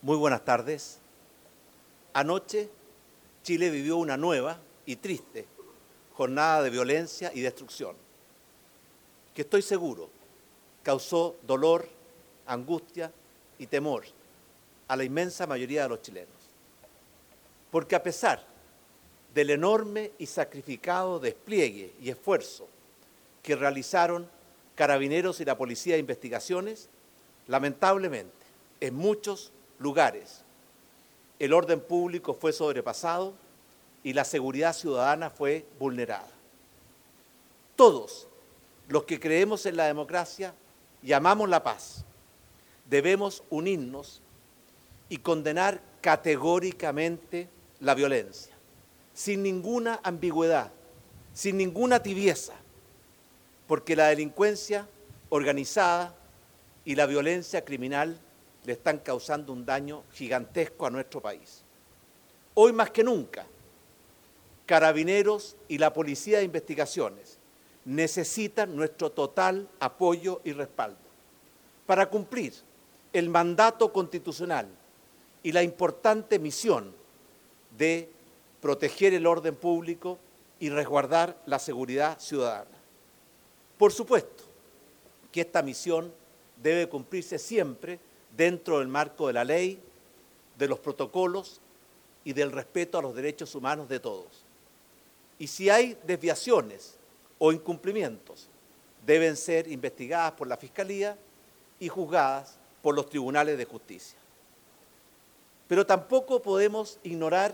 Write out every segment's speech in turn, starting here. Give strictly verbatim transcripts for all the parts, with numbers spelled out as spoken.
Muy buenas tardes. Anoche Chile vivió una nueva y triste jornada de violencia y destrucción, que estoy seguro causó dolor, angustia y temor a la inmensa mayoría de los chilenos. Porque a pesar del enorme y sacrificado despliegue y esfuerzo que realizaron Carabineros y la Policía de Investigaciones, lamentablemente, en muchos lugares el orden público fue sobrepasado y la seguridad ciudadana fue vulnerada. Todos los que creemos en la democracia y amamos la paz, debemos unirnos y condenar categóricamente la violencia, sin ninguna ambigüedad, sin ninguna tibieza, porque la delincuencia organizada y la violencia criminal le están causando un daño gigantesco a nuestro país. Hoy más que nunca, Carabineros y la Policía de Investigaciones necesitan nuestro total apoyo y respaldo para cumplir el mandato constitucional y la importante misión de proteger el orden público y resguardar la seguridad ciudadana. Por supuesto que esta misión debe cumplirse siempre dentro del marco de la ley, de los protocolos y del respeto a los derechos humanos de todos. Y si hay desviaciones o incumplimientos, deben ser investigadas por la Fiscalía y juzgadas por los tribunales de justicia. Pero tampoco podemos ignorar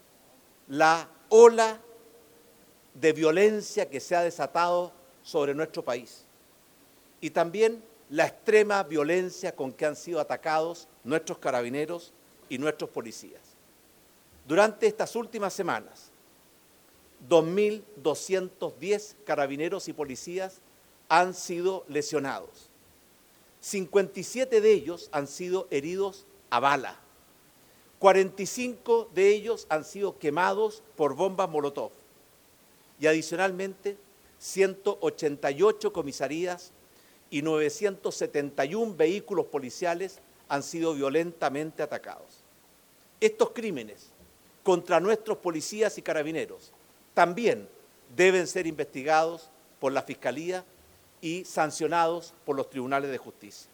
la ola de violencia que se ha desatado sobre nuestro país y también la extrema violencia con que han sido atacados nuestros carabineros y nuestros policías. Durante estas últimas semanas, dos mil doscientos diez carabineros y policías han sido lesionados. cincuenta y siete de ellos han sido heridos a bala. cuarenta y cinco de ellos han sido quemados por bombas Molotov. Y adicionalmente, ciento ochenta y ocho comisarías y novecientos setenta y uno vehículos policiales han sido violentamente atacados. Estos crímenes contra nuestros policías y carabineros también deben ser investigados por la Fiscalía y sancionados por los tribunales de justicia.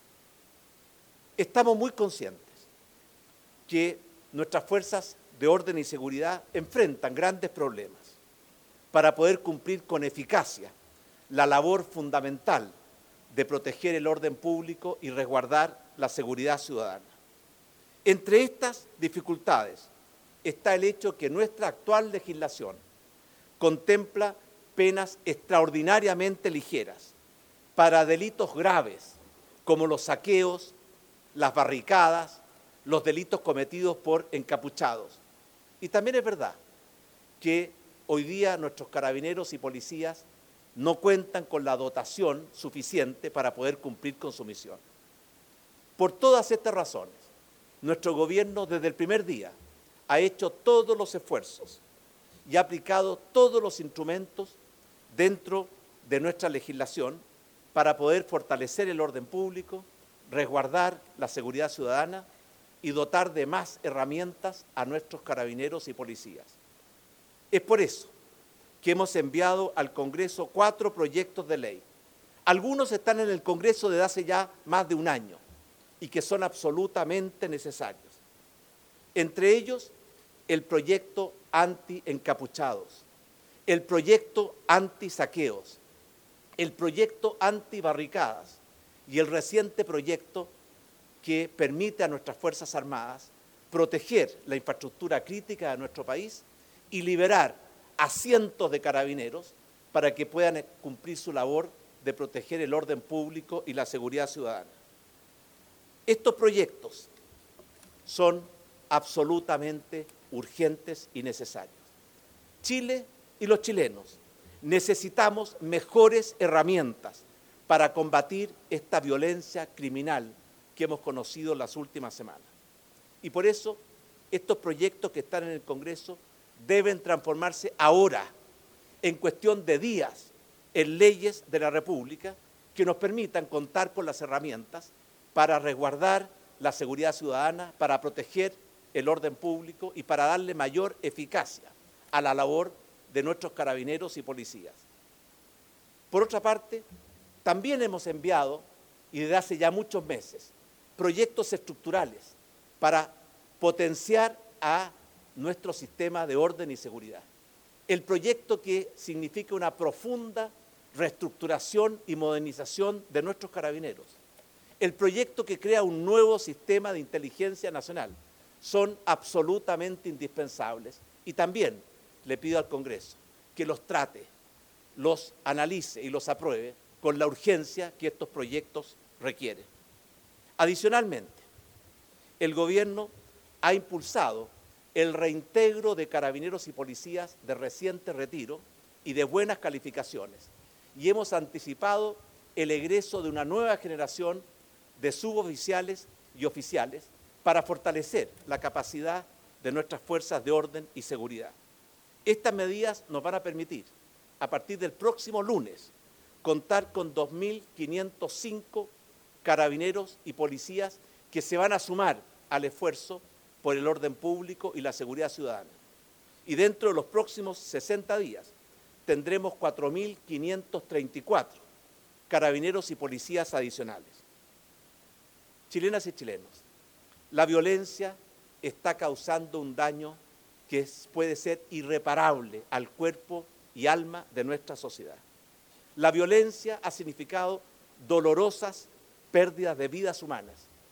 Estamos muy conscientes que nuestras fuerzas de orden y seguridad enfrentan grandes problemas para poder cumplir con eficacia la labor fundamental de proteger el orden público y resguardar la seguridad ciudadana. Entre estas dificultades está el hecho que nuestra actual legislación contempla penas extraordinariamente ligeras para delitos graves como los saqueos, las barricadas, los delitos cometidos por encapuchados. Y también es verdad que hoy día nuestros carabineros y policías no cuentan con la dotación suficiente para poder cumplir con su misión. Por todas estas razones, nuestro gobierno desde el primer día ha hecho todos los esfuerzos y ha aplicado todos los instrumentos dentro de nuestra legislación para poder fortalecer el orden público, resguardar la seguridad ciudadana y dotar de más herramientas a nuestros carabineros y policías. Es por eso que hemos enviado al Congreso cuatro proyectos de ley. Algunos están en el Congreso desde hace ya más de un año y que son absolutamente necesarios. Entre ellos, el proyecto anti-encapuchados, el proyecto anti-saqueos, el proyecto anti-barricadas y el reciente proyecto que permite a nuestras Fuerzas Armadas proteger la infraestructura crítica de nuestro país y liberar a cientos de carabineros para que puedan cumplir su labor de proteger el orden público y la seguridad ciudadana. Estos proyectos son absolutamente urgentes y necesarios. Chile y los chilenos necesitamos mejores herramientas para combatir esta violencia criminal que hemos conocido en las últimas semanas. Y por eso, estos proyectos que están en el Congreso deben transformarse ahora, en cuestión de días, en leyes de la República que nos permitan contar con las herramientas para resguardar la seguridad ciudadana, para proteger el orden público y para darle mayor eficacia a la labor de nuestros carabineros y policías. Por otra parte, también hemos enviado, y desde hace ya muchos meses, proyectos estructurales para potenciar a nuestro sistema de orden y seguridad. El proyecto que significa una profunda reestructuración y modernización de nuestros carabineros. El proyecto que crea un nuevo sistema de inteligencia nacional. Son absolutamente indispensables. Y también le pido al Congreso que los trate, los analice y los apruebe con la urgencia que estos proyectos requieren. Adicionalmente, el Gobierno ha impulsado el reintegro de carabineros y policías de reciente retiro y de buenas calificaciones, y hemos anticipado el egreso de una nueva generación de suboficiales y oficiales para fortalecer la capacidad de nuestras fuerzas de orden y seguridad. Estas medidas nos van a permitir, a partir del próximo lunes, contar con dos mil quinientos cinco carabineros y policías que se van a sumar al esfuerzo por el orden público y la seguridad ciudadana. Y dentro de los próximos sesenta días tendremos cuatro mil quinientos treinta y cuatro carabineros y policías adicionales. Chilenas y chilenos, la violencia está causando un daño que es, puede ser irreparable al cuerpo y alma de nuestra sociedad. La violencia ha significado dolorosas pérdidas de vidas humanas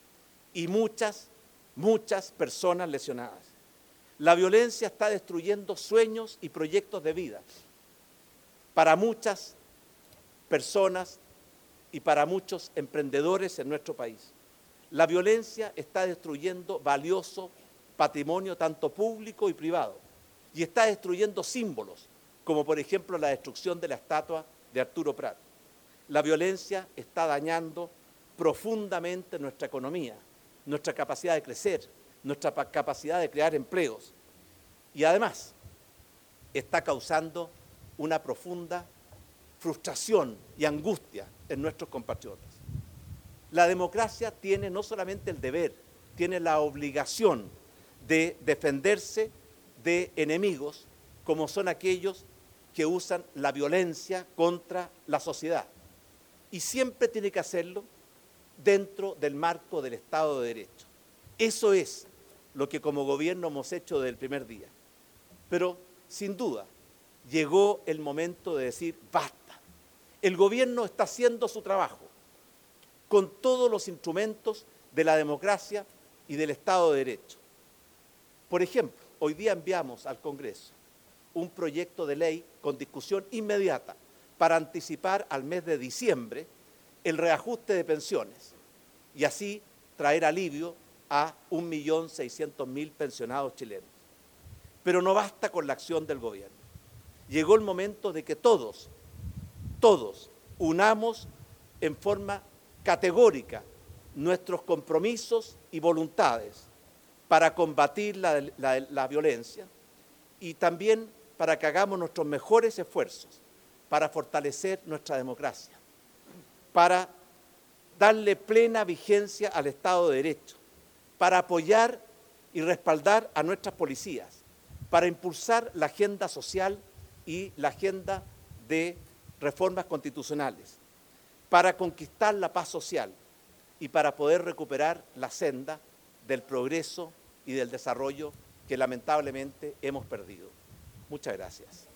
y muchas, muchas personas lesionadas. La violencia está destruyendo sueños y proyectos de vida para muchas personas y para muchos emprendedores en nuestro país. La violencia está destruyendo valioso patrimonio tanto público y privado y está destruyendo símbolos, como por ejemplo la destrucción de la estatua de Arturo Prat. La violencia está dañando profundamente nuestra economía, nuestra capacidad de crecer, nuestra capacidad de crear empleos y además está causando una profunda frustración y angustia en nuestros compatriotas. La democracia tiene no solamente el deber, tiene la obligación de defenderse de enemigos como son aquellos que usan la violencia contra la sociedad. Y siempre tiene que hacerlo dentro del marco del Estado de Derecho. Eso es lo que como gobierno hemos hecho desde el primer día. Pero, sin duda, llegó el momento de decir basta. El gobierno está haciendo su trabajo con todos los instrumentos de la democracia y del Estado de Derecho. Por ejemplo, hoy día enviamos al Congreso un proyecto de ley con discusión inmediata para anticipar al mes de diciembre el reajuste de pensiones y así traer alivio a un millón seiscientos mil pensionados chilenos. Pero no basta con la acción del gobierno. Llegó el momento de que todos, todos unamos en forma categórica nuestros compromisos y voluntades para combatir la, la, la violencia y también para que hagamos nuestros mejores esfuerzos para fortalecer nuestra democracia, para darle plena vigencia al Estado de Derecho, para apoyar y respaldar a nuestras policías, para impulsar la agenda social y la agenda de reformas constitucionales, para conquistar la paz social y para poder recuperar la senda del progreso y del desarrollo que lamentablemente hemos perdido. Muchas gracias.